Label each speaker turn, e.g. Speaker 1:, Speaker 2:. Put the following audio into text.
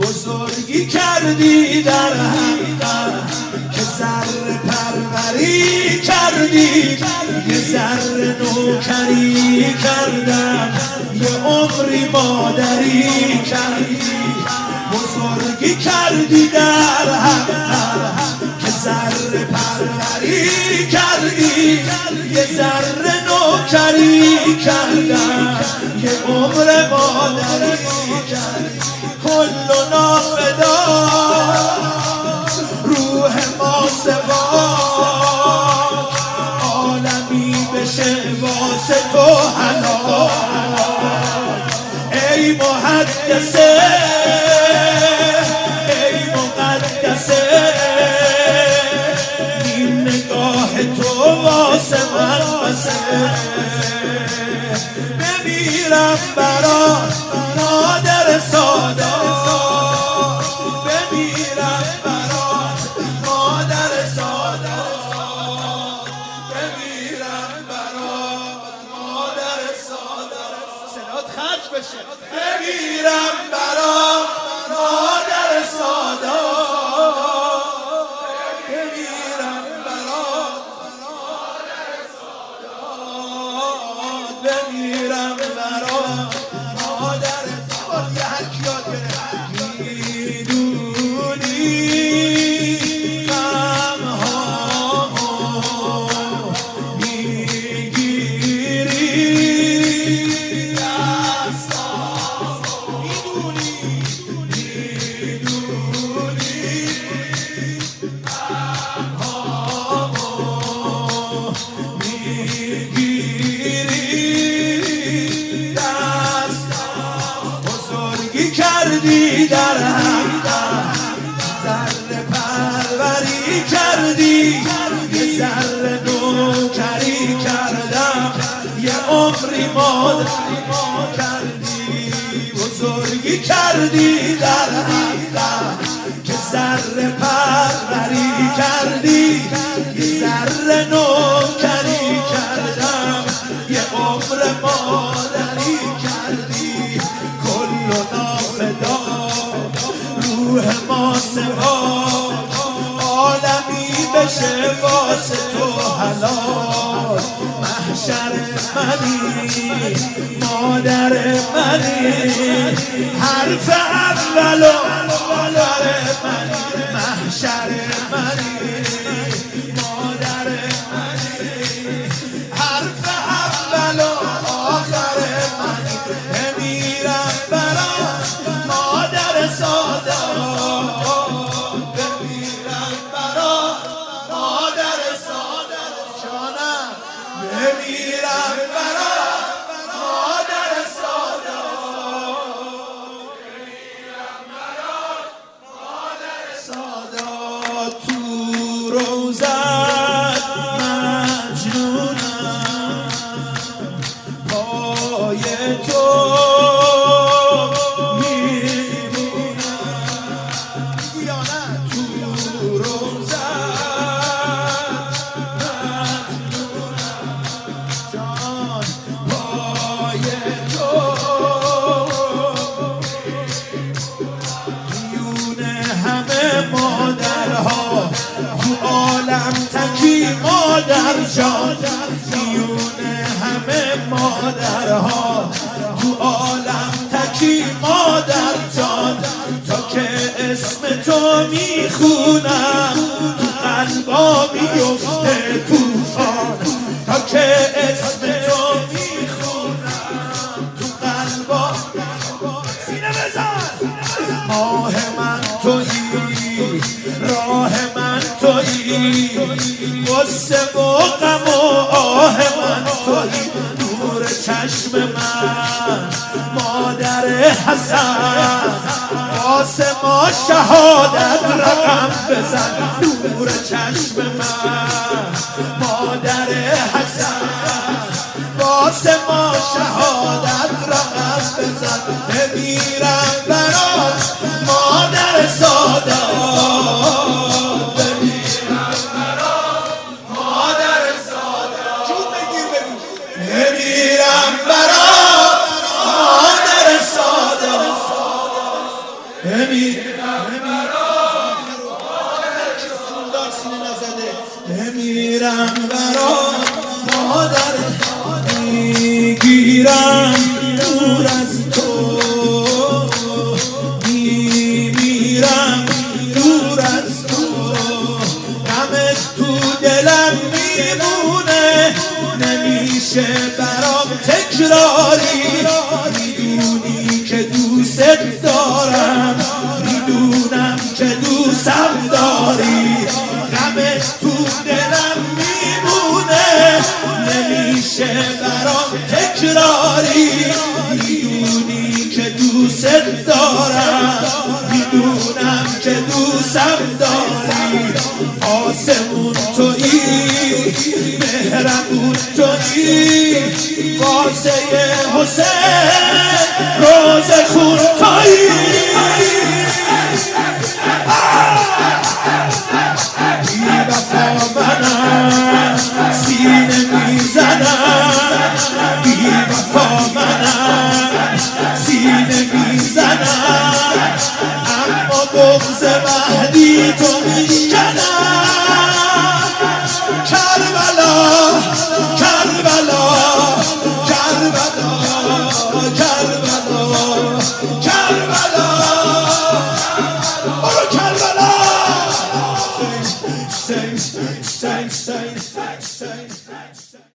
Speaker 1: بزرگی کردی در حقم که ذره پروری کردی، یه ذره نوکری کردم، یه عمری مادری کردی. بزرگی کردی در حقم که ذره پروری کردی، یه ذره نوکری کردم، یه عمر مادری کردی. کلنا فدا روح ما سواک، عالمی بشه واسه تو هلاک. ای محدثه ای مقدسه، این نگاه تو واسه من بسه. بمیرم برات مادر سادات، بمیرم برات مادر سادات، بمیرم برات مادر سادات. صدات خرج بشه. بمیرم برات مادر سادات، بمیرم برات مادر سادات، بمیرم برات مادر سادات. یه هر کی یاد بره. میدونی غم‌هامو میگیری دستامو، میدونی غم‌هامو میگیری دستامو. بزرگی کردی در حقم، ذره پروری کردی، یه ذره نوکری کردم، یه عمری مادری کردی. بزرگی کردی در حقم که ذره پروری کردی، یه ذره نوکری کردم، یه عمر مادری کردی. کلنا فدا روح ما سواک، عالمی بشه واسه تو هلاک. محشر منی مادر منی، حرف اول و آخر منی. محشر منی مادر منی، حرف اول و آخر منی. بمیرم برات مادر سادات، بمیرم برات مادر سادات. جانم بمیرم برات مادر سادات، بمیرم برات مادر سادات. تو روزت مجنونم، پای تو تو عالم تکی مادر جان، میونه همه مادرها تو عالم تکی مادر جان. تا که اسم تو میخونم تو قلبا میفته توفان، تا که اسم تو میخونم تو قلبا. سینه بزن. ماه من تویی، راه من تویی، غصه و غم و آه من تویی. نور چشم من مادر حسن، واسه ما شهادت رقم بزن. نور چشم من مادر حسن، واسه ما شهادت رقم بزن. بمیرم برات مادر سادات، بمیرم برات مادر سادات. جون بگیر بگو. بمیرم برات مادر سادات، بمیرم برا مادر میگیرم دور از تو میمیرم دور از تو غمت تو دلم میمونه نمیشه برام تکراری میدونی که دوست دارم میدونم که دوستم داری غمت تو دلم میمونه نمیشه برام تکراری میدونی که دوست دارم میدونم که دوستم داری آسمون تویی مهربون تویی واسه حسین روز خون تویی سینه میزنم بی وفا منم سینه میزنم اما بغض مهدی تو میشکنم کربلا کربلا کربلا کربلا کربلا برو کربلا Sing, sing, sing, sing, sing.